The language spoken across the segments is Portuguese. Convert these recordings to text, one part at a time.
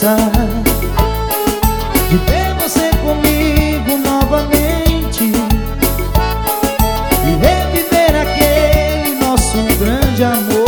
esperança de ver você comigo novamente e reviver aquele nosso grande amor.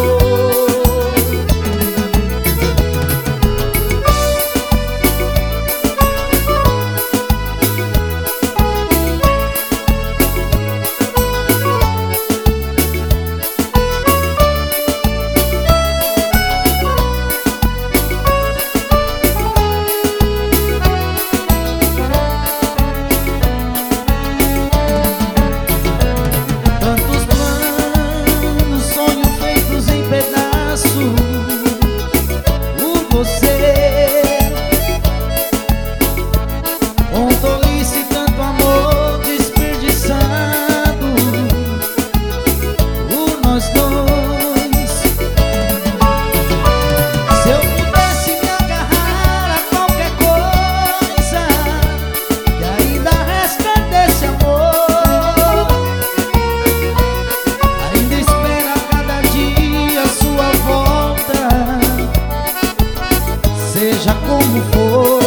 Seja como for,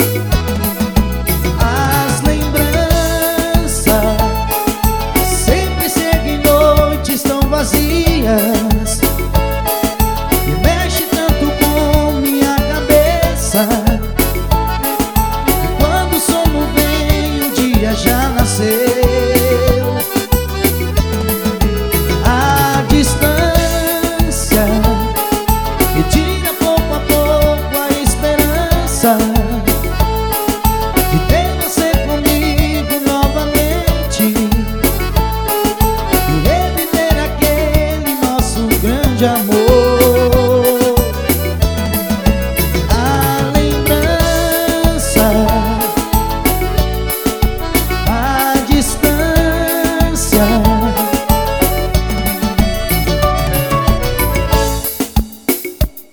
as lembranças sempre seguem noites tão vazias e mexe tanto com minha cabeça. E quando o sono vem, o dia já nasceu. A distância me tira pouco a pouco a esperança